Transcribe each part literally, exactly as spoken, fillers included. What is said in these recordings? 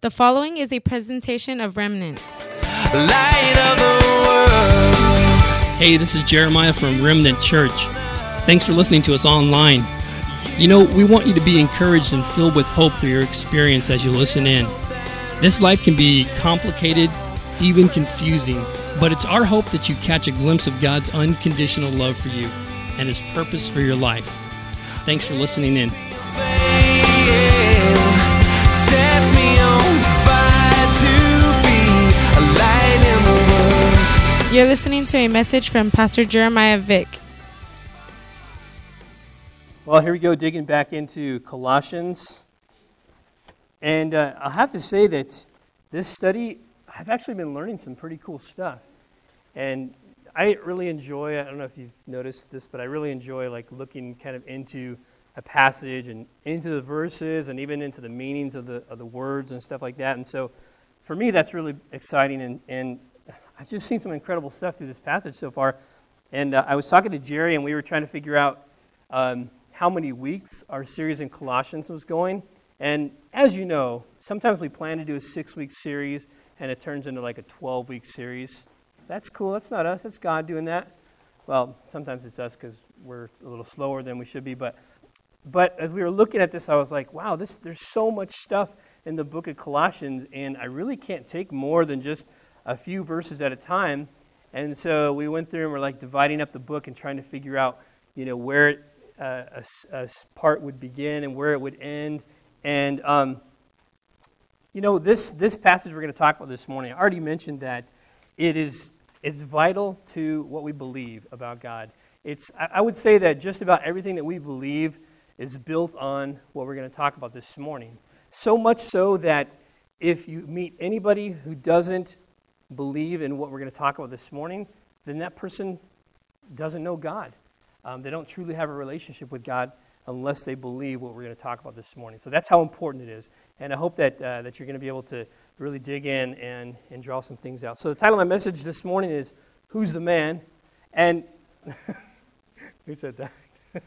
The following is a presentation of Remnant. Light of the world. Hey, this is Jeremiah from Remnant Church. Thanks for listening to us online. You know, we want you to be encouraged and filled with hope through your experience as you listen in. This life can be complicated, even confusing, but it's our hope that you catch a glimpse of God's unconditional love for you and His purpose for your life. Thanks for listening in. Set me on fire to be a light in the world. You're listening to a message from Pastor Jeremiah Vick. Well, here we go, digging back into Colossians. And uh, I'll have to say that this study, I've actually been learning some pretty cool stuff. And I really enjoy, I don't know if you've noticed this, but I really enjoy like looking kind of into a passage and into the verses and even into the meanings of the of the words and stuff like that. And so for me, that's really exciting. And, and I've just seen some incredible stuff through this passage so far. And uh, I was talking to Jerry, and we were trying to figure out um, how many weeks our series in Colossians was going. And as you know, sometimes we plan to do a six-week series, and it turns into like a twelve-week series. That's cool. That's not us. That's God doing that. Well, sometimes it's us because we're a little slower than we should be. But but as we were looking at this, I was like, wow, this there's so much stuff in the book of Colossians, and I really can't take more than just a few verses at a time. And so we went through and we're like dividing up the book and trying to figure out, you know, where it, uh, a, a part would begin and where it would end. And, um, you know, this this passage we're going to talk about this morning, I already mentioned that it is it's vital to what we believe about God. It's I, I would say that just about everything that we believe is built on what we're going to talk about this morning. So much so that if you meet anybody who doesn't believe in what we're going to talk about this morning, then that person doesn't know God. Um, they don't truly have a relationship with God unless they believe what we're going to talk about this morning. So that's how important it is. And I hope that uh, that you're going to be able to really dig in and, and draw some things out. So the title of my message this morning is, Who's the Man? And who said that?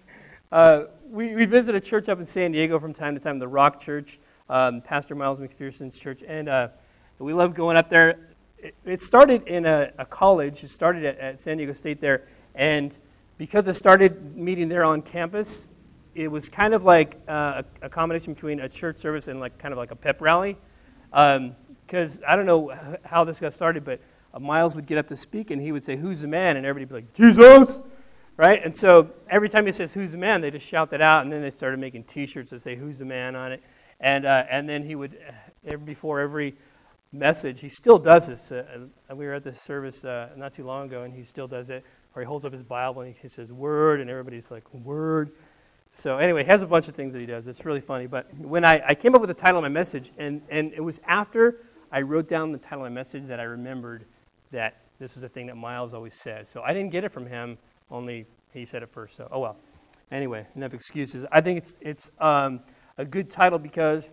uh, we, we visit a church up in San Diego from time to time, the Rock Church, um, Pastor Miles McPherson's church. And uh, we love going up there. It, it started in a, a college. It started at, at San Diego State there. And because it started meeting there on campus, it was kind of like uh, a, a combination between a church service and like kind of like a pep rally. Because um, I don't know how this got started, but uh, Miles would get up to speak and he would say, "Who's the man?" And everybody would be like, "Jesus!" Right? And so every time he says, "Who's the man?" they just shout that out, and then they started making T-shirts that say, "Who's the man?" on it. And uh, and then he would, every, before every message, he still does this. Uh, we were at this service uh, not too long ago, and he still does it, where he holds up his Bible and he says, "Word," and everybody's like, "Word." So anyway, he has a bunch of things that he does. It's really funny. But when I, I came up with the title of my message, and, and it was after I wrote down the title of my message that I remembered that this is a thing that Miles always says. So I didn't get it from him, only he said it first. So, oh well. Anyway, enough excuses. I think it's it's um, a good title because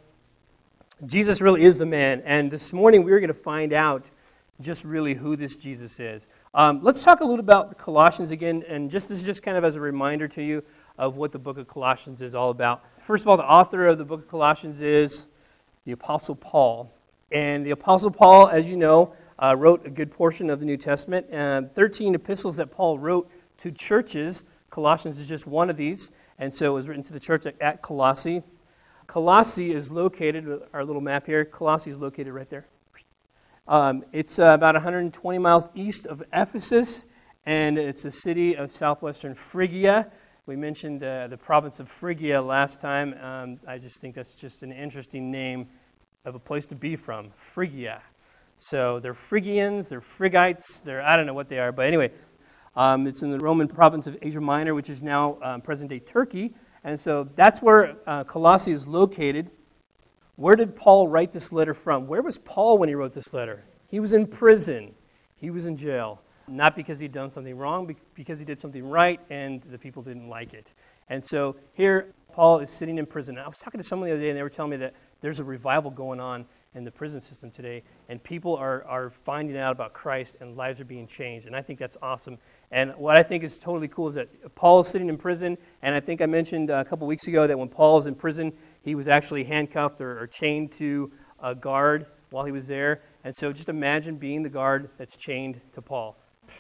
Jesus really is the man. And this morning we're going to find out just really who this Jesus is. Um, let's talk a little about Colossians again. And just this is just kind of as a reminder to you of what the book of Colossians is all about. First of all, the author of the book of Colossians is the Apostle Paul. And the Apostle Paul, as you know, uh, wrote a good portion of the New Testament. And thirteen epistles that Paul wrote to churches. Colossians is just one of these. And so it was written to the church at, at Colossae. Colossae is located, our little map here, Colossae is located right there. Um, it's uh, about one hundred twenty miles east of Ephesus. And it's a city of southwestern Phrygia. We mentioned uh, the province of Phrygia last time. Um, I just think that's just an interesting name of a place to be from, Phrygia. So they're Phrygians, they're Phrygites, they're I don't know what they are. But anyway, um, it's in the Roman province of Asia Minor, which is now um, present-day Turkey. And so that's where uh, Colossae is located. Where did Paul write this letter from? Where was Paul when he wrote this letter? He was in prison. He was in jail. Not because he'd done something wrong, because he did something right and the people didn't like it. And so here, Paul is sitting in prison. I was talking to someone the other day, and they were telling me that there's a revival going on in the prison system today, and people are, are finding out about Christ, and lives are being changed. And I think that's awesome. And what I think is totally cool is that Paul is sitting in prison, and I think I mentioned a couple weeks ago that when Paul was in prison, he was actually handcuffed or, or chained to a guard while he was there. And so just imagine being the guard that's chained to Paul.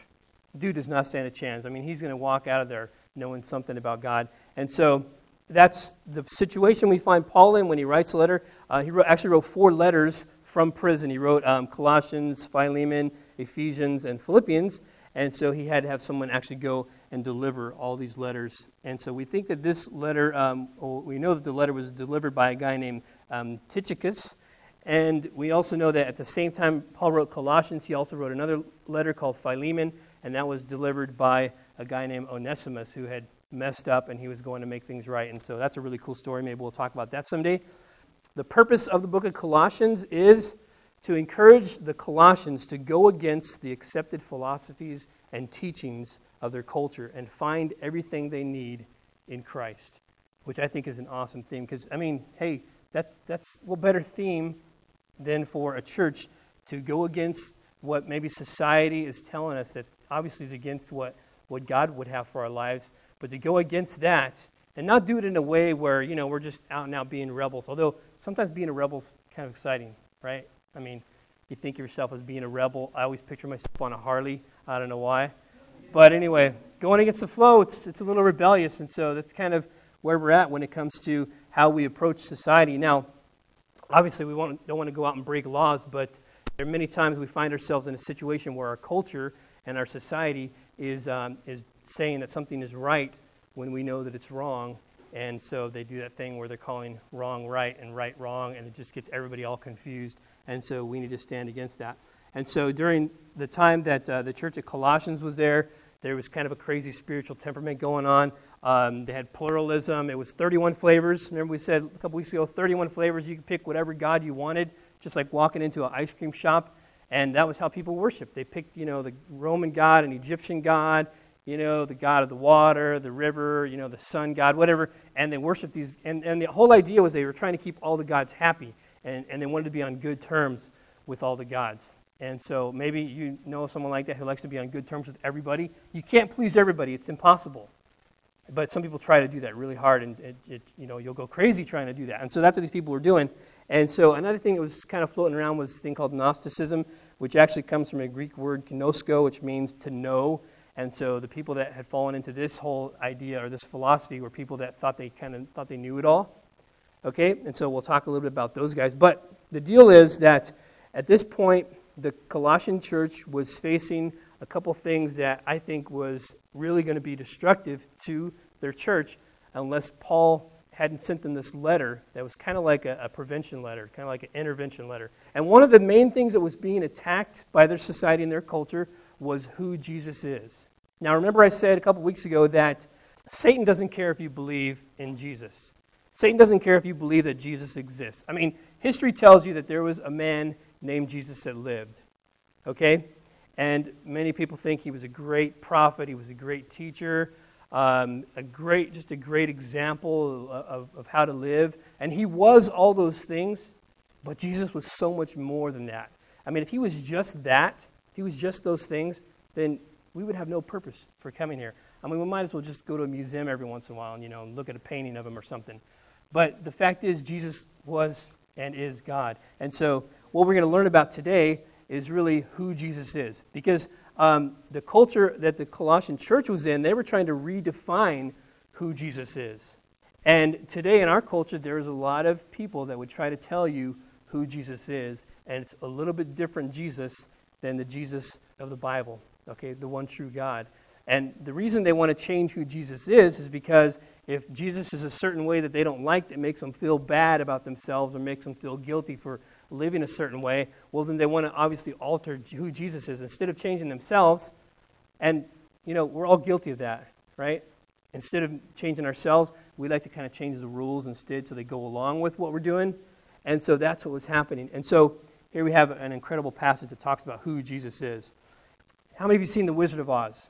Dude does not stand a chance. I mean, he's going to walk out of there knowing something about God. And so that's the situation we find Paul in when he writes a letter. Uh, he wrote, actually wrote four letters from prison. He wrote um, Colossians, Philemon, Ephesians, and Philippians. And so he had to have someone actually go and deliver all these letters. And so we think that this letter, um, well, we know that the letter was delivered by a guy named um, Tychicus. And we also know that at the same time Paul wrote Colossians, he also wrote another letter called Philemon, and that was delivered by a guy named Onesimus who had messed up and he was going to make things right. And so that's a really cool story. Maybe we'll talk about that someday. The purpose of the book of Colossians is to encourage the Colossians to go against the accepted philosophies and teachings of their culture and find everything they need in Christ, which I think is an awesome theme. Because, I mean, hey, that's, that's what better theme than for a church to go against what maybe society is telling us that obviously is against what, what God would have for our lives, but to go against that and not do it in a way where, you know, we're just out and out being rebels. Although sometimes being a rebel is kind of exciting, right? I mean, you think of yourself as being a rebel. I always picture myself on a Harley. I don't know why. But anyway, going against the flow, it's it's a little rebellious. And so that's kind of where we're at when it comes to how we approach society. Now, obviously, we won't, don't want to go out and break laws, but there are many times we find ourselves in a situation where our culture and our society is um, is saying that something is right when we know that it's wrong. And so they do that thing where they're calling wrong right and right wrong, and it just gets everybody all confused. And so we need to stand against that. And so during the time that uh, the church at Colossians was there, there was kind of a crazy spiritual temperament going on. Um, they had pluralism. It was thirty-one flavors. Remember we said a couple weeks ago, thirty-one flavors. You could pick whatever God you wanted, just like walking into an ice cream shop. And that was how people worshiped. They picked, you know, the Roman god, an Egyptian god, you know, the god of the water, the river, you know, the sun god, whatever. And they worshiped these. And, and the whole idea was they were trying to keep all the gods happy. And, and they wanted to be on good terms with all the gods. And so maybe you know someone like that who likes to be on good terms with everybody. You can't please everybody. It's impossible. But some people try to do that really hard, and it, it, you know, you'll go crazy trying to do that. And so that's what these people were doing. And so another thing that was kind of floating around was this thing called Gnosticism, which actually comes from a Greek word, gnosko, which means to know. And so the people that had fallen into this whole idea or this philosophy were people that thought they kind of thought they knew it all. Okay? And so we'll talk a little bit about those guys. But the deal is that at this point, the Colossian church was facing a couple things that I think was really going to be destructive to their church unless Paul hadn't sent them this letter that was kind of like a, a prevention letter, kind of like an intervention letter. And one of the main things that was being attacked by their society and their culture was who Jesus is. Now, remember I said a couple weeks ago that Satan doesn't care if you believe in Jesus. Satan doesn't care if you believe that Jesus exists. I mean, history tells you that there was a man named Jesus that lived, okay? And many people think he was a great prophet, he was a great teacher, um, a great, just a great example of, of, of how to live. And he was all those things, but Jesus was so much more than that. I mean, if he was just that, if he was just those things, then we would have no purpose for coming here. I mean, we might as well just go to a museum every once in a while and, you know, look at a painting of him or something. But the fact is, Jesus was and is God. And so what we're going to learn about today is really who Jesus is. Because um, the culture that the Colossian church was in, they were trying to redefine who Jesus is. And today in our culture, there's a lot of people that would try to tell you who Jesus is. And it's a little bit different Jesus than the Jesus of the Bible, okay, the one true God. And the reason they want to change who Jesus is is because if Jesus is a certain way that they don't like that makes them feel bad about themselves or makes them feel guilty for living a certain way, well, then they want to obviously alter who Jesus is instead of changing themselves. And, you know, we're all guilty of that, right? Instead of changing ourselves, we like to kind of change the rules instead so they go along with what we're doing. And so that's what was happening. And so here we have an incredible passage that talks about who Jesus is. How many of you seen The Wizard of Oz?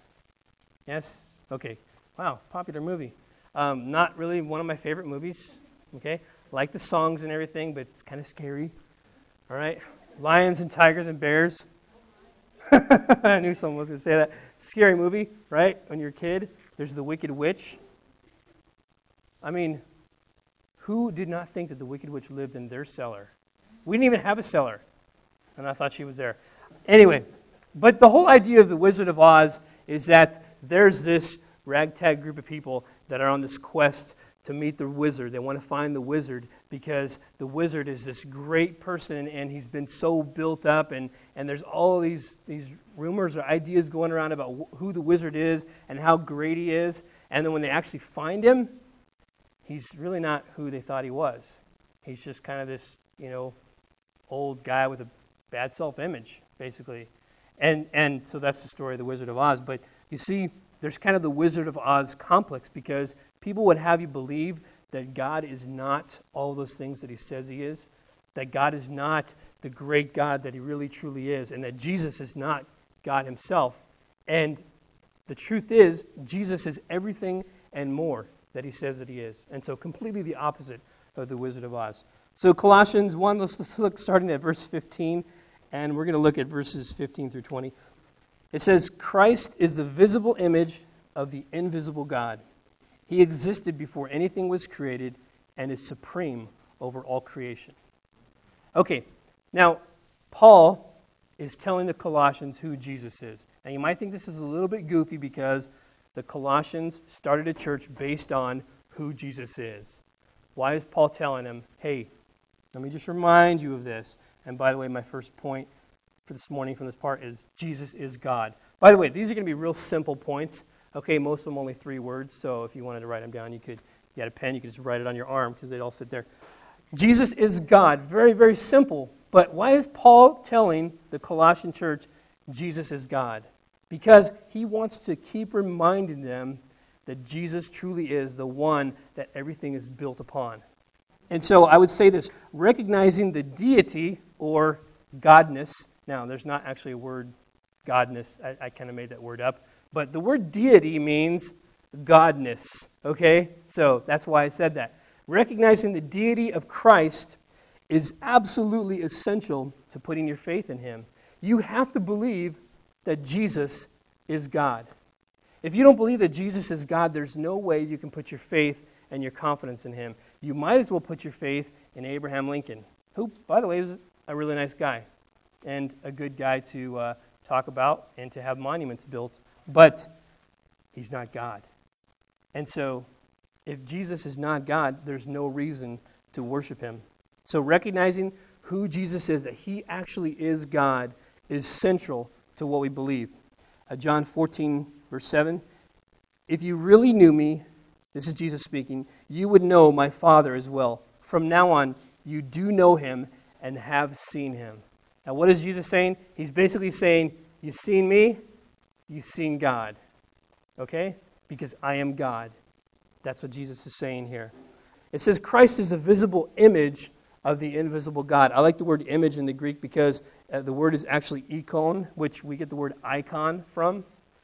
Yes? Okay. Wow, popular movie. Um, not really one of my favorite movies, okay? Like the songs and everything, but it's kind of scary, all right? Lions and tigers and bears. I knew someone was going to say that. Scary movie, right? When you're a kid, there's the Wicked Witch. I mean, who did not think that the Wicked Witch lived in their cellar? We didn't even have a cellar. And I thought she was there. Anyway, but the whole idea of the Wizard of Oz is that there's this ragtag group of people that are on this quest to meet the wizard. They want to find the wizard because the wizard is this great person and he's been so built up, and, and there's all these, these rumors or ideas going around about wh- who the wizard is and how great he is. And then when they actually find him, he's really not who they thought he was. He's just kind of this, you know, old guy with a bad self-image, basically. And and so that's the story of the Wizard of Oz. But you see, there's kind of the Wizard of Oz complex because people would have you believe that God is not all those things that he says he is, that God is not the great God that he really truly is, and that Jesus is not God himself. And the truth is, Jesus is everything and more that he says that he is. And so completely the opposite of the Wizard of Oz. So Colossians one, let's, let's look starting at verse fifteen, and we're going to look at verses fifteen through twenty. It says, Christ is the visible image of the invisible God. He existed before anything was created and is supreme over all creation. Okay, now Paul is telling the Colossians who Jesus is. Now you might think this is a little bit goofy because the Colossians started a church based on who Jesus is. Why is Paul telling them, hey, let me just remind you of this. And by the way, my first point for this morning from this part is Jesus is God. By the way, these are going to be real simple points. Okay, most of them only three words, so if you wanted to write them down, you could. You had a pen, you could just write it on your arm because they'd all fit there. Jesus is God. Very, very simple. But why is Paul telling the Colossian church Jesus is God? Because he wants to keep reminding them that Jesus truly is the one that everything is built upon. And so I would say this, recognizing the deity or godness. Now, there's not actually a word godness. I, I kind of made that word up. But the word deity means godness. Okay? So that's why I said that. Recognizing the deity of Christ is absolutely essential to putting your faith in him. You have to believe that Jesus is God. If you don't believe that Jesus is God, there's no way you can put your faith and your confidence in him. You might as well put your faith in Abraham Lincoln, who, by the way, was a really nice guy and a good guy to uh, talk about and to have monuments built, but he's not God. And so if Jesus is not God, there's no reason to worship him. So recognizing who Jesus is, that he actually is God, is central to what we believe. Uh, John fourteen, verse seven, if you really knew me, this is Jesus speaking, you would know my Father as well. From now on, you do know him and have seen him. Now, what is Jesus saying? He's basically saying, you've seen me, you've seen God. Okay? Because I am God. That's what Jesus is saying here. It says Christ is the visible image of the invisible God. I like the word image in the Greek because uh, the word is actually ikon, which we get the word icon from.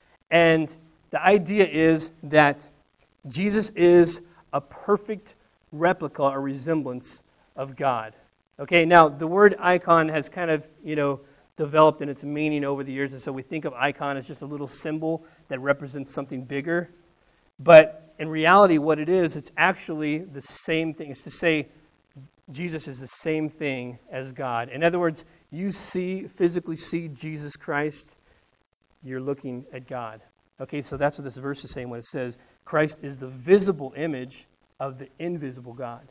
And the idea is that Jesus is a perfect replica or resemblance of God. Okay, now the word icon has kind of, you know, developed in its meaning over the years, and so we think of icon as just a little symbol that represents something bigger. But in reality, what it is, it's actually the same thing. It's to say Jesus is the same thing as God. In other words, you see, physically see Jesus Christ, you're looking at God. Okay, so that's what this verse is saying when it says Christ is the visible image of the invisible God.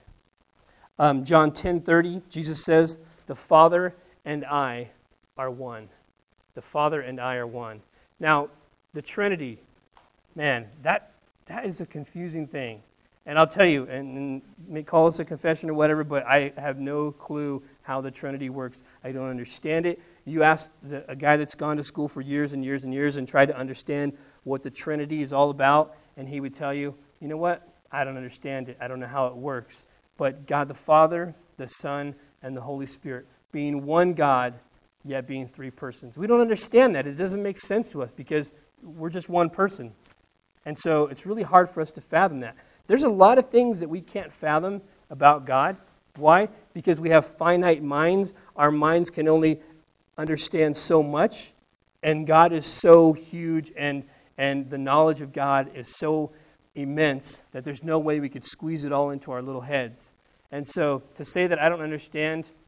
Um, John ten thirty, Jesus says, the Father and I are one. The Father and I are one. Now, the Trinity, man, that that is a confusing thing. And I'll tell you, and, and may call this a confession or whatever, but I have no clue how the Trinity works. I don't understand it. You ask the, a guy that's gone to school for years and years and years and tried to understand what the Trinity is all about, and he would tell you, you know what? I don't understand it. I don't know how it works. But God the Father, the Son, and the Holy Spirit, being one God, yet being three persons. We don't understand that. It doesn't make sense to us because we're just one person. And so it's really hard for us to fathom that. There's a lot of things that we can't fathom about God. Why? Because we have finite minds. Our minds can only understand so much, and God is so huge, and, and the knowledge of God is so immense that there's no way we could squeeze it all into our little heads. And so to say that I don't understand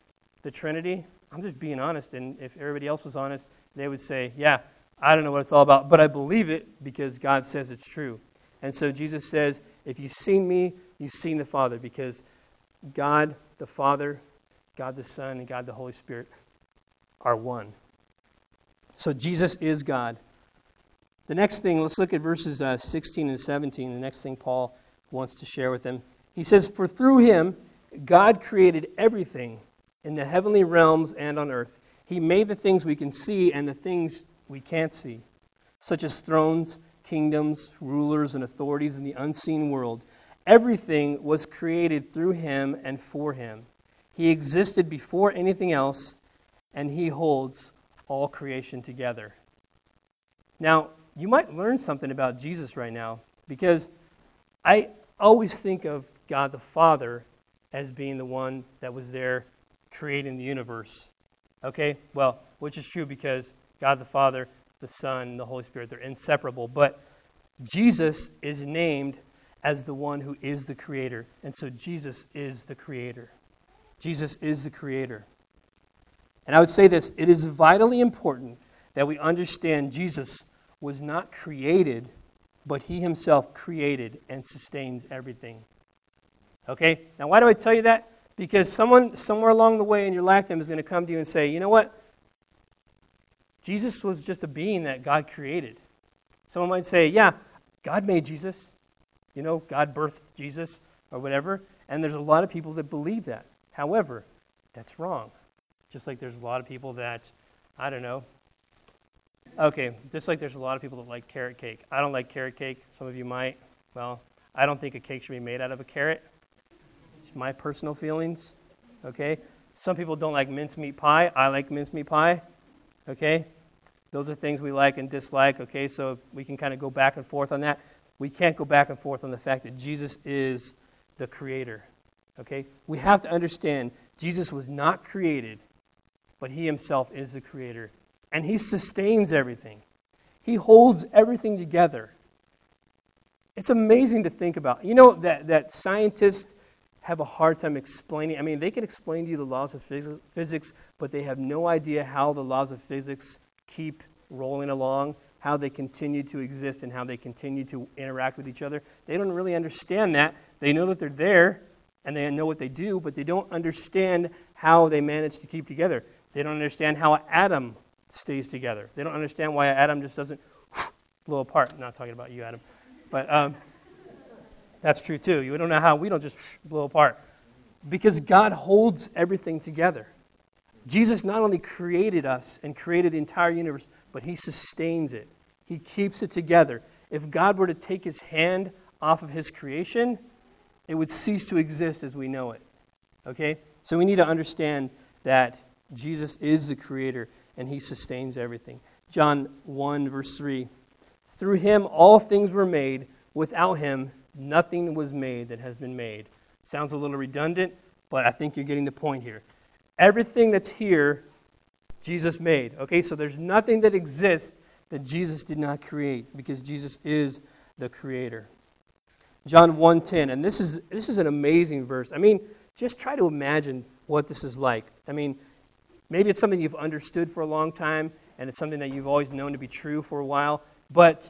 the Trinity? I'm just being honest, and if everybody else was honest, they would say, yeah, I don't know what it's all about, but I believe it because God says it's true. And so Jesus says, if you've seen me, you've seen the Father, because God the Father, God the Son, and God the Holy Spirit are one. So Jesus is God. The next thing, let's look at verses uh, sixteen and seventeen, the next thing Paul wants to share with them. He says, for through him, God created everything in the heavenly realms and on earth. He made the things we can see and the things we can't see, such as thrones, kingdoms, rulers, and authorities in the unseen world. Everything was created through him and for him. He existed before anything else, and he holds all creation together. Now, you might learn something about Jesus right now, because I always think of God the Father as being the one that was there creating the universe. Okay? Well, which is true because God the Father, the Son, and the Holy Spirit, they're inseparable. But Jesus is named as the one who is the creator. And so Jesus is the creator. Jesus is the creator. And I would say this, it is vitally important that we understand Jesus was not created, but he himself created and sustains everything. Okay? Now, why do I tell you that? Because someone somewhere along the way in your lifetime is going to come to you and say, you know what? Jesus was just a being that God created. Someone might say, yeah, God made Jesus. You know, God birthed Jesus or whatever. And there's a lot of people that believe that. However, that's wrong. Just like there's a lot of people that, I don't know. Okay, just like there's a lot of people that like carrot cake. I don't like carrot cake. Some of you might. Well, I don't think a cake should be made out of a carrot. It's my personal feelings. Okay? Some people don't like mincemeat pie. I like mincemeat pie. Okay? Those are things we like and dislike. Okay? So we can kind of go back and forth on that. We can't go back and forth on the fact that Jesus is the creator. Okay? We have to understand Jesus was not created, but he himself is the creator. And he sustains everything. He holds everything together. It's amazing to think about. You know that, that scientists have a hard time explaining. I mean, they can explain to you the laws of phys- physics, but they have no idea how the laws of physics keep rolling along, how they continue to exist, and how they continue to interact with each other. They don't really understand that. They know that they're there, and they know what they do, but they don't understand how they manage to keep together. They don't understand how an atom stays together. They don't understand why an atom just doesn't blow apart. I'm not talking about you, Adam. But um, that's true, too. You don't know how we don't just blow apart. Because God holds everything together. Jesus not only created us and created the entire universe, but he sustains it. He keeps it together. If God were to take his hand off of his creation, it would cease to exist as we know it. Okay? So we need to understand that Jesus is the creator and he sustains everything. John one, verse three. Through him all things were made. Without him, nothing was made that has been made. Sounds a little redundant, but I think you're getting the point here. Everything that's here, Jesus made. Okay, so there's nothing that exists that Jesus did not create, because Jesus is the creator. John one ten, and this is this is an amazing verse. I mean, just try to imagine what this is like. I mean, maybe it's something you've understood for a long time, and it's something that you've always known to be true for a while, but,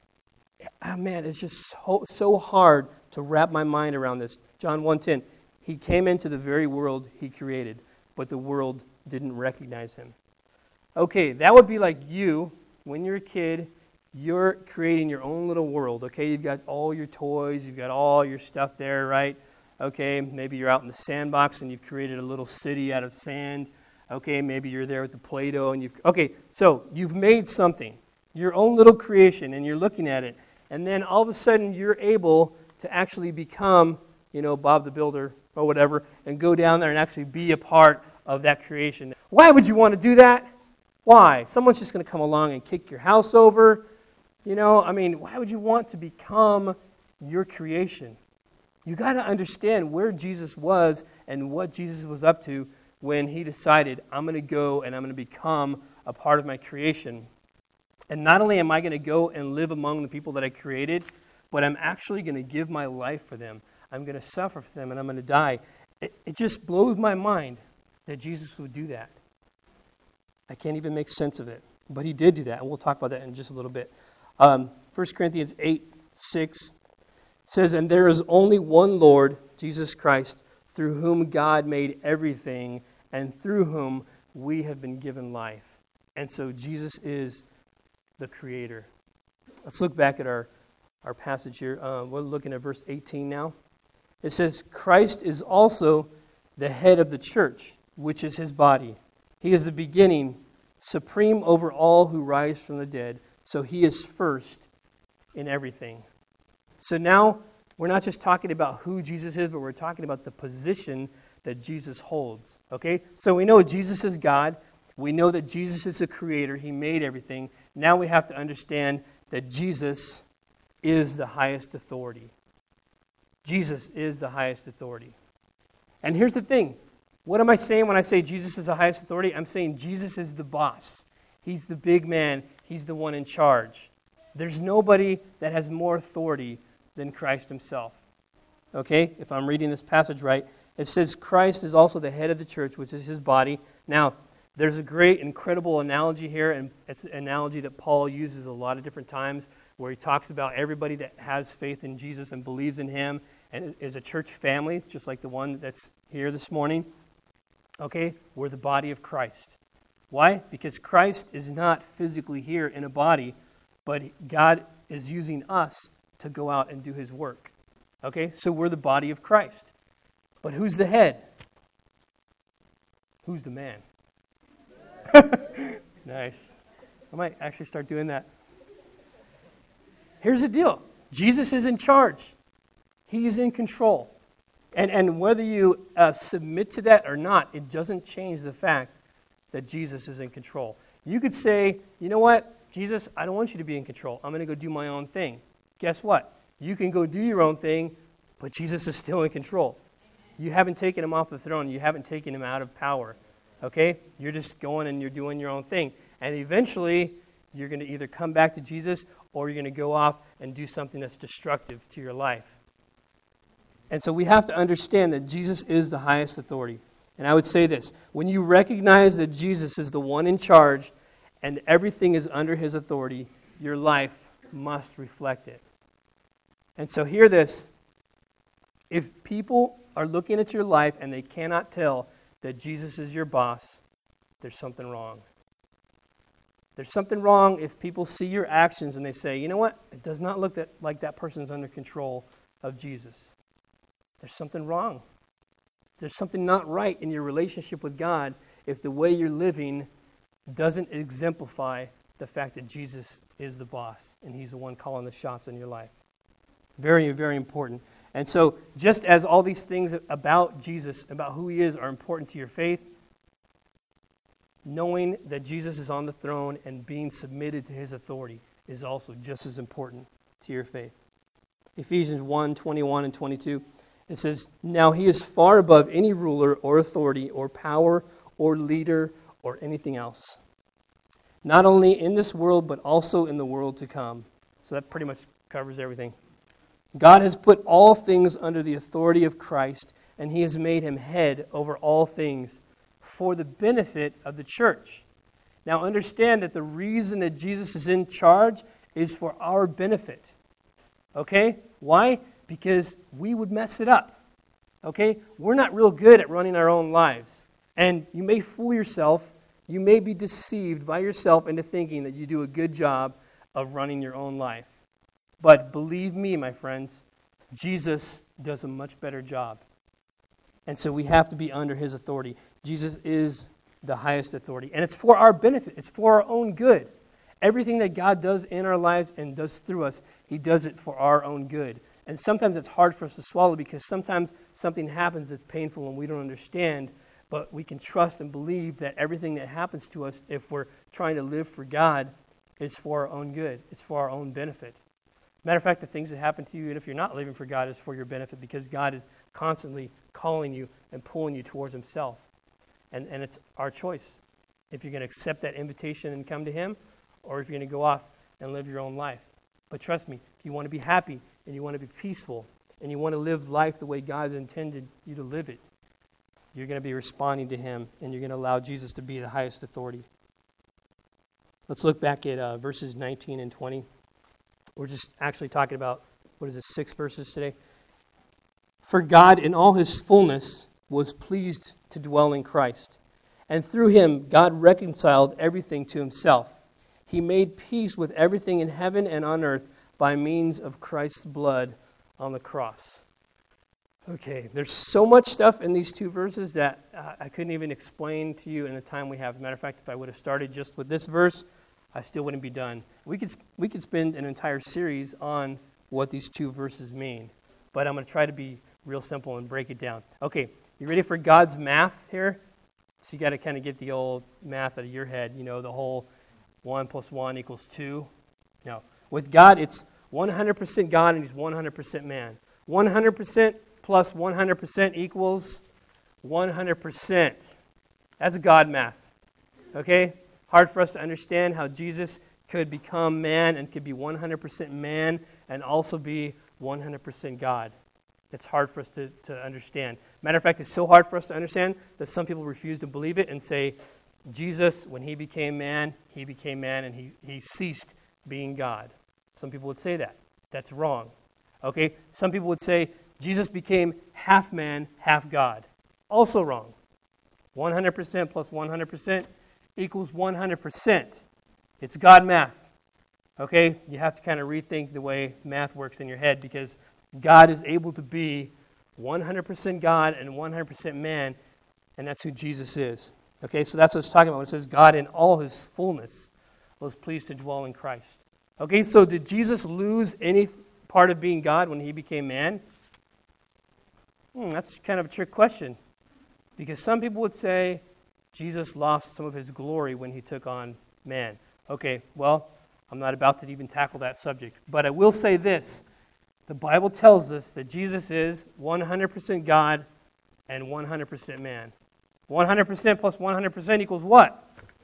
oh man, it's just so, so hard to wrap my mind around this. John one ten, he came into the very world he created, but the world didn't recognize him. Okay, that would be like you, when you're a kid, you're creating your own little world, okay? You've got all your toys, you've got all your stuff there, right? Okay, maybe you're out in the sandbox and you've created a little city out of sand. Okay, maybe you're there with the Play-Doh and you've... Okay, so you've made something, your own little creation, and you're looking at it. And then all of a sudden you're able to actually become, you know, Bob the Builder or whatever, and go down there and actually be a part of that creation. Why would you want to do that? Why? Someone's just going to come along and kick your house over. You know, I mean, why would you want to become your creation? You got to understand where Jesus was and what Jesus was up to when he decided, I'm going to go and I'm going to become a part of my creation. And not only am I going to go and live among the people that I created, but I'm actually going to give my life for them. I'm going to suffer for them and I'm going to die. It, it just blows my mind that Jesus would do that. I can't even make sense of it. But he did do that, and we'll talk about that in just a little bit. Um, First Corinthians eight six says, "And there is only one Lord, Jesus Christ, through whom God made everything, and through whom we have been given life." And so Jesus is the creator. Let's look back at our, our passage here. Uh, we're looking at verse eighteen now. It says, "Christ is also the head of the church, which is his body. He is the beginning, supreme over all who rise from the dead. So he is first in everything." So now we're not just talking about who Jesus is, but we're talking about the position that Jesus holds. Okay? So we know Jesus is God. We know that Jesus is the creator. He made everything. Now we have to understand that Jesus is the highest authority. Jesus is the highest authority. And here's the thing. What am I saying when I say Jesus is the highest authority? I'm saying Jesus is the boss. He's the big man. He's the one in charge. There's nobody that has more authority than Christ himself. Okay? If I'm reading this passage right, it says Christ is also the head of the church, which is his body. Now, there's a great, incredible analogy here, and it's an analogy that Paul uses a lot of different times, where he talks about everybody that has faith in Jesus and believes in him and is a church family, just like the one that's here this morning. Okay? We're the body of Christ. Why? Because Christ is not physically here in a body, but God is using us to go out and do his work. Okay? So we're the body of Christ. But who's the head? Who's the man? Nice. I might actually start doing that. Here's the deal. Jesus is in charge. He is in control. And, and whether you uh, submit to that or not, it doesn't change the fact that Jesus is in control. You could say, you know what, Jesus, I don't want you to be in control. I'm going to go do my own thing. Guess what? You can go do your own thing, but Jesus is still in control. You haven't taken him off the throne. You haven't taken him out of power. Okay? You're just going and you're doing your own thing. And eventually, you're going to either come back to Jesus or you're going to go off and do something that's destructive to your life. And so we have to understand that Jesus is the highest authority. And I would say this, when you recognize that Jesus is the one in charge and everything is under his authority, your life must reflect it. And so hear this, if people are looking at your life and they cannot tell that Jesus is your boss, there's something wrong. There's something wrong if people see your actions and they say, you know what, it does not look that, like that person's under control of Jesus. There's something wrong. There's something not right in your relationship with God if the way you're living doesn't exemplify the fact that Jesus is the boss and he's the one calling the shots in your life. Very, very important. And so just as all these things about Jesus, about who he is, are important to your faith, knowing that Jesus is on the throne and being submitted to his authority is also just as important to your faith. Ephesians one, twenty-one and twenty-two, it says, "Now he is far above any ruler or authority or power or leader or anything else, not only in this world but also in the world to come." So that pretty much covers everything. God has put all things under the authority of Christ, and he has made him head over all things for the benefit of the church. Now understand that the reason that Jesus is in charge is for our benefit. Okay? Why? Because we would mess it up. Okay? We're not real good at running our own lives. And you may fool yourself. You may be deceived by yourself into thinking that you do a good job of running your own life. But believe me, my friends, Jesus does a much better job. And so we have to be under his authority. Jesus is the highest authority. And it's for our benefit. It's for our own good. Everything that God does in our lives and does through us, he does it for our own good. And sometimes it's hard for us to swallow because sometimes something happens that's painful and we don't understand. But we can trust and believe that everything that happens to us, if we're trying to live for God, is for our own good. It's for our own benefit. Matter of fact, the things that happen to you, even if you're not living for God, is for your benefit because God is constantly calling you and pulling you towards himself. And, and it's our choice if you're going to accept that invitation and come to him or if you're going to go off and live your own life. But trust me, if you want to be happy and you want to be peaceful and you want to live life the way God's intended you to live it, you're going to be responding to him, and you're going to allow Jesus to be the highest authority. Let's look back at uh, verses nineteen and twenty. We're just actually talking about, what is it, six verses today? For God in all his fullness was pleased to dwell in Christ, and through him God reconciled everything to himself. He made peace with everything in heaven and on earth by means of Christ's blood on the cross. Okay, there's so much stuff in these two verses that uh, I couldn't even explain to you in the time we have. As a matter of fact, if I would have started just with this verse, I still wouldn't be done. We could we could spend an entire series on what these two verses mean, but I'm going to try to be real simple and break it down. Okay, you ready for God's math here? So you got to kind of get the old math out of your head. You know, the whole one plus one equals two. No, with God, it's one hundred percent God and he's one hundred percent man. one hundred percent plus one hundred percent equals one hundred percent. That's God math. Okay? Hard for us to understand how Jesus could become man and could be one hundred percent man and also be one hundred percent God. It's hard for us to, to understand. Matter of fact, it's so hard for us to understand that some people refuse to believe it and say, Jesus, when he became man, he became man and he, he ceased being God. Some people would say that. That's wrong. Okay? Some people would say, Jesus became half man, half God. Also wrong. one hundred percent plus one hundred percent equals one hundred percent. It's God math. Okay? You have to kind of rethink the way math works in your head because God is able to be one hundred percent God and one hundred percent man, and that's who Jesus is. Okay? So that's what it's talking about when it says God in all his fullness was pleased to dwell in Christ. Okay? So did Jesus lose any part of being God when he became man? Hmm, that's kind of a trick question. Because some people would say Jesus lost some of his glory when he took on man. Okay, well, I'm not about to even tackle that subject. But I will say this. The Bible tells us that Jesus is one hundred percent God and one hundred percent man. one hundred percent plus one hundred percent equals what?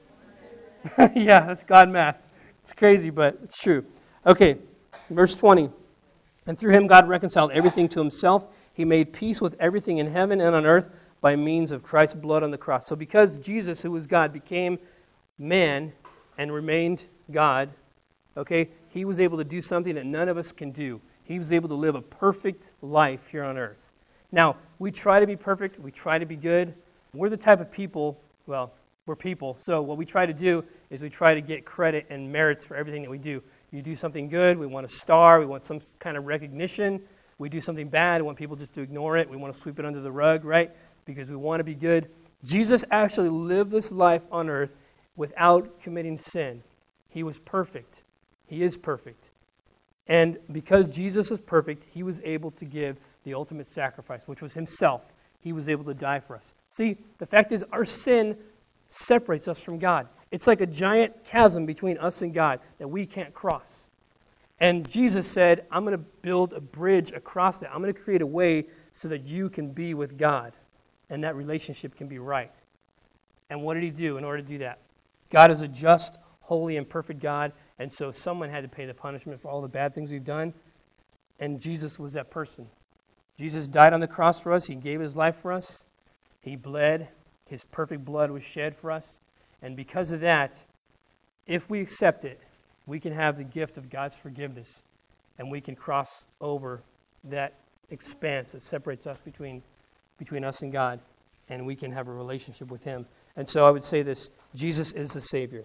Yeah, that's God math. It's crazy, but it's true. Okay, verse twenty. And through him God reconciled everything to himself. He made peace with everything in heaven and on earth by means of Christ's blood on the cross. So because Jesus, who was God, became man and remained God, okay, he was able to do something that none of us can do. He was able to live a perfect life here on earth. Now, we try to be perfect. We try to be good. We're the type of people, well, we're people. So what we try to do is we try to get credit and merits for everything that we do. You do something good, we want a star, we want some kind of recognition. We do something bad, we want people just to ignore it. We want to sweep it under the rug, right? Because we want to be good. Jesus actually lived this life on earth without committing sin. He was perfect. He is perfect. And because Jesus is perfect, he was able to give the ultimate sacrifice, which was himself. He was able to die for us. See, the fact is our sin separates us from God. It's like a giant chasm between us and God that we can't cross. And Jesus said, I'm going to build a bridge across that. I'm going to create a way so that you can be with God and that relationship can be right. And what did he do in order to do that? God is a just, holy, and perfect God, and so someone had to pay the punishment for all the bad things we've done, and Jesus was that person. Jesus died on the cross for us. He gave his life for us. He bled. His perfect blood was shed for us. And because of that, if we accept it, we can have the gift of God's forgiveness, and we can cross over that expanse that separates us between, between us and God, and we can have a relationship with him. And so I would say this, Jesus is the Savior.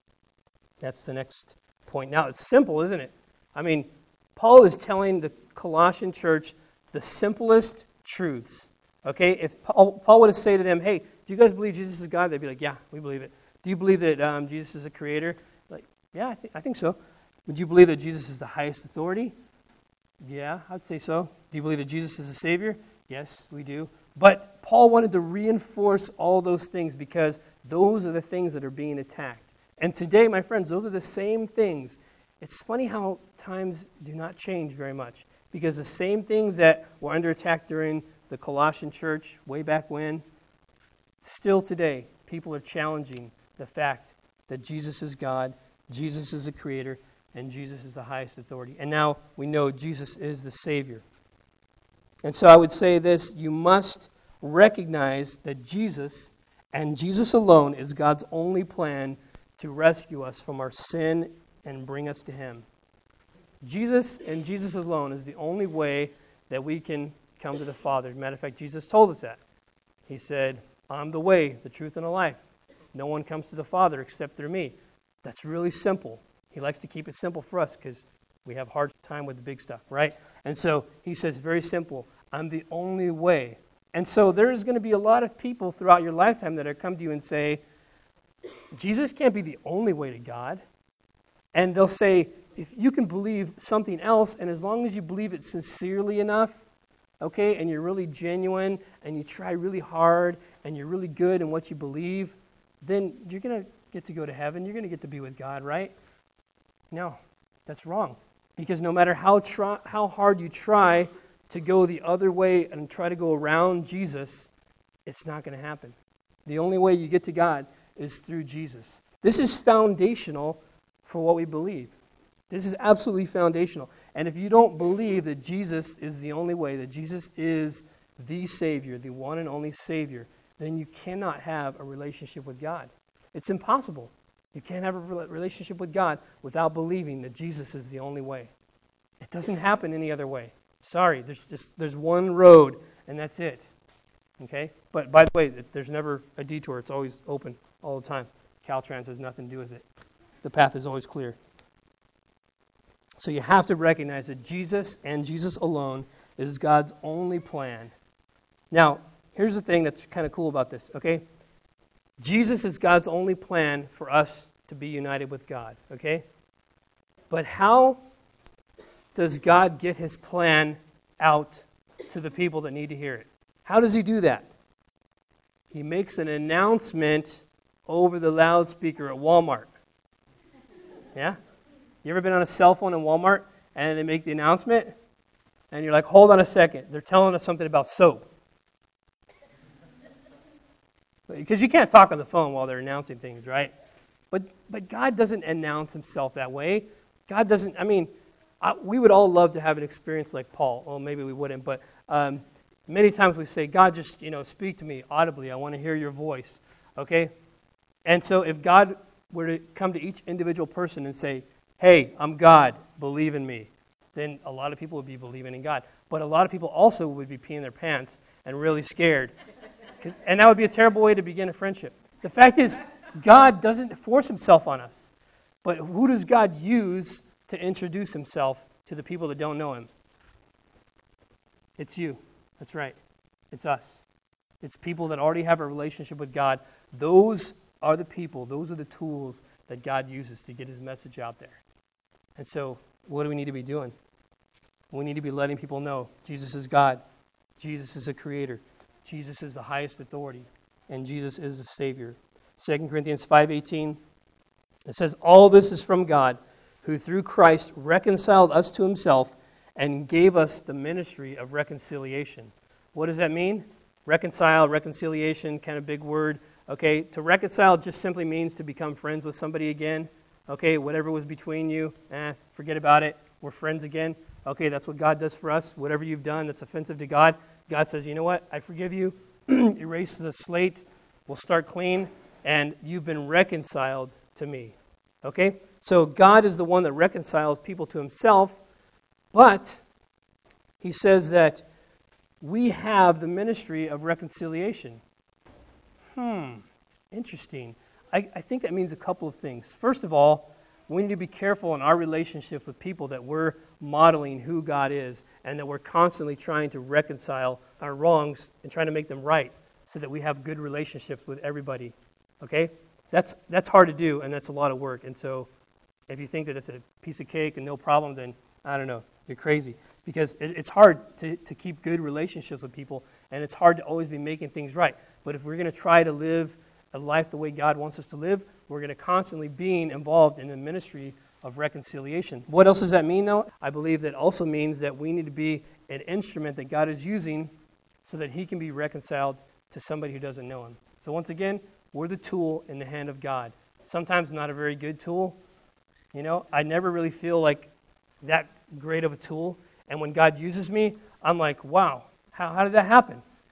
That's the next point. Now, it's simple, isn't it? I mean, Paul is telling the Colossian church the simplest truths. Okay? If Paul, Paul were to say to them, hey, do you guys believe Jesus is God? They'd be like, yeah, we believe it. Do you believe that um, Jesus is a creator? Like, yeah, I, th- I think so. Would you believe that Jesus is the highest authority? Yeah, I'd say so. Do you believe that Jesus is a Savior? Yes, we do. But Paul wanted to reinforce all those things because those are the things that are being attacked. And today, my friends, those are the same things. It's funny how times do not change very much because the same things that were under attack during the Colossian church way back when, still today, people are challenging the fact that Jesus is God, Jesus is the creator, and Jesus is the highest authority. And now we know Jesus is the Savior. And so I would say this, you must recognize that Jesus and Jesus alone is God's only plan to rescue us from our sin and bring us to Him. Jesus and Jesus alone is the only way that we can come to the Father. As a matter of fact, Jesus told us that. He said, I'm the way, the truth, and the life. No one comes to the Father except through me. That's really simple. He likes to keep it simple for us because we have a hard time with the big stuff, right? And so he says, very simple, I'm the only way. And so there's going to be a lot of people throughout your lifetime that are come to you and say, Jesus can't be the only way to God. And they'll say, if you can believe something else, and as long as you believe it sincerely enough, okay, and you're really genuine, and you try really hard, and you're really good in what you believe, then you're going to get to go to heaven. You're going to get to be with God, right? No, that's wrong. Because no matter how try, how hard you try to go the other way and try to go around Jesus, it's not going to happen. The only way you get to God is through Jesus. This is foundational for what we believe. This is absolutely foundational. And if you don't believe that Jesus is the only way, that Jesus is the Savior, the one and only Savior, then you cannot have a relationship with God. It's impossible. You can't have a relationship with God without believing that Jesus is the only way. It doesn't happen any other way. Sorry, there's just there's one road, and that's it. Okay? But by the way, there's never a detour. It's always open all the time. Caltrans has nothing to do with it. The path is always clear. So you have to recognize that Jesus and Jesus alone is God's only plan. Now, here's the thing that's kind of cool about this, okay? Jesus is God's only plan for us to be united with God, okay? But how does God get His plan out to the people that need to hear it? How does He do that? He makes an announcement over the loudspeaker at Walmart. Yeah? You ever been on a cell phone in Walmart and they make the announcement and you're like, hold on a second, they're telling us something about soap. Because you can't talk on the phone while they're announcing things, right? But but God doesn't announce Himself that way. God doesn't, I mean, I, we would all love to have an experience like Paul. Well, maybe we wouldn't, but um, many times we say, God, just, you know, speak to me audibly. I want to hear your voice, okay? And so if God were to come to each individual person and say, hey, I'm God, believe in me, then a lot of people would be believing in God. But a lot of people also would be peeing their pants and really scared. And that would be a terrible way to begin a friendship. The fact is, God doesn't force Himself on us. But who does God use to introduce Himself to the people that don't know Him? It's you. That's right. It's us. It's people that already have a relationship with God. Those are the people, those are the tools that God uses to get His message out there. And so, what do we need to be doing? We need to be letting people know Jesus is God. Jesus is a creator. Jesus is the highest authority. And Jesus is the Savior. Second Corinthians five eighteen, it says, all this is from God, who through Christ reconciled us to Himself and gave us the ministry of reconciliation. What does that mean? Reconcile, reconciliation, kind of big word. Okay, to reconcile just simply means to become friends with somebody again. Okay, whatever was between you, eh, forget about it. We're friends again. Okay, that's what God does for us. Whatever you've done that's offensive to God, God says, you know what? I forgive you. Erase the slate. We'll start clean. And you've been reconciled to me. Okay? So God is the one that reconciles people to Himself. But He says that we have the ministry of reconciliation. Hmm, interesting. I, I think that means a couple of things. First of all, we need to be careful in our relationships with people that we're modeling who God is and that we're constantly trying to reconcile our wrongs and trying to make them right so that we have good relationships with everybody. Okay? That's that's hard to do, and that's a lot of work. And so if you think that it's a piece of cake and no problem, then I don't know, you're crazy. Because it, it's hard to, to keep good relationships with people, and it's hard to always be making things right. But if we're going to try to live a life the way God wants us to live, we're going to constantly be involved in the ministry of reconciliation. What else does that mean, though? I believe that also means that we need to be an instrument that God is using so that He can be reconciled to somebody who doesn't know Him. So once again, we're the tool in the hand of God. Sometimes not a very good tool. You know, I never really feel like that great of a tool. And when God uses me, I'm like, wow, how, how did that happen?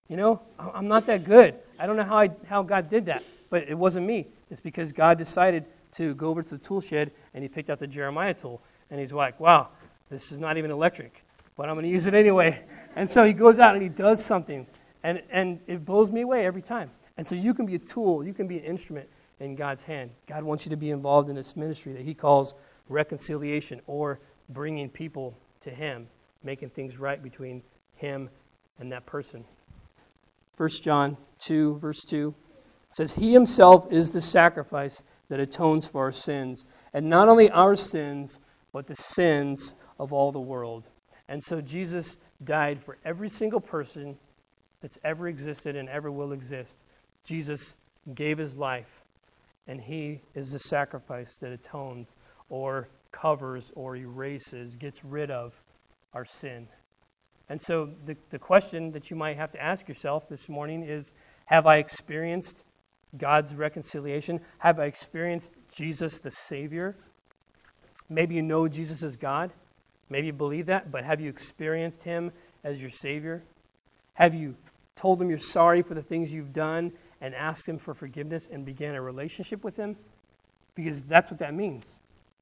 You know, I- I'm not that good. I don't know how I, how God did that, but it wasn't me. It's because God decided to go over to the tool shed, and he picked out the Jeremiah tool. And he's like, wow, this is not even electric, but I'm going to use it anyway. And so he goes out and he does something, and, and it blows me away every time. And so you can be a tool, you can be an instrument in God's hand. God wants you to be involved in this ministry that he calls reconciliation, or bringing people to him, making things right between him and that person. First John two, verse two says, he himself is the sacrifice that atones for our sins, and not only our sins, but the sins of all the world. And so Jesus died for every single person that's ever existed and ever will exist. Jesus gave his life, and he is the sacrifice that atones or covers or erases, gets rid of our sin. And so the, the question that you might have to ask yourself this morning is, have I experienced God's reconciliation? Have I experienced Jesus the Savior? Maybe you know Jesus is God. Maybe you believe that, but have you experienced him as your Savior? Have you told him you're sorry for the things you've done and asked him for forgiveness and began a relationship with him? Because that's what that means.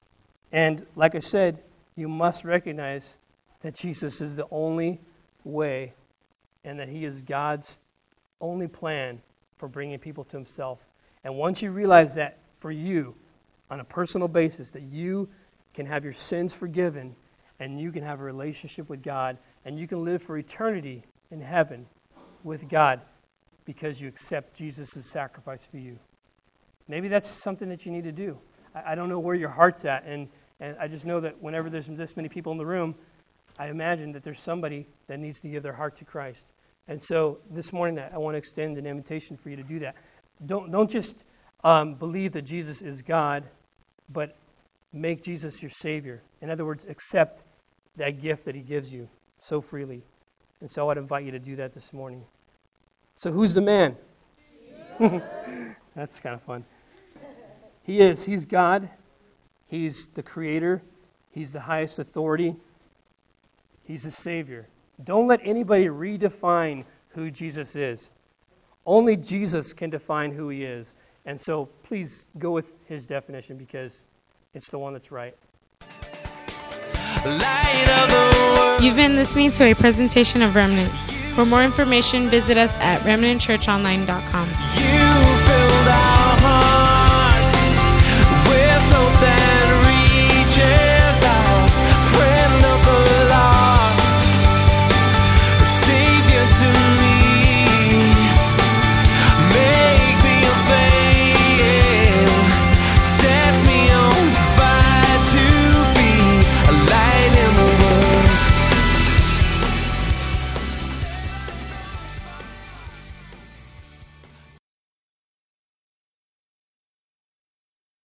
And like I said, you must recognize that Jesus is the only way and that he is God's only plan for bringing people to himself. And once you realize that for you, on a personal basis, that you can have your sins forgiven and you can have a relationship with God and you can live for eternity in heaven with God because you accept Jesus' sacrifice for you. Maybe that's something that you need to do. I, I don't know where your heart's at, and, and I just know that whenever there's this many people in the room, I imagine that there's somebody that needs to give their heart to Christ. And so this morning I want to extend an invitation for you to do that. Don't, don't just um, believe that Jesus is God, but make Jesus your Savior. In other words, accept that gift that he gives you so freely. And so I'd invite you to do that this morning. So who's the man? That's kind of fun. He is. He's God. He's the Creator. He's the highest authority. He's the Savior. Don't let anybody redefine who Jesus is. Only Jesus can define who he is. And so please go with his definition because it's the one that's right. Light of the world. You've been listening to a presentation of Remnant. For more information, visit us at remnant church online dot com. You filled our hearts.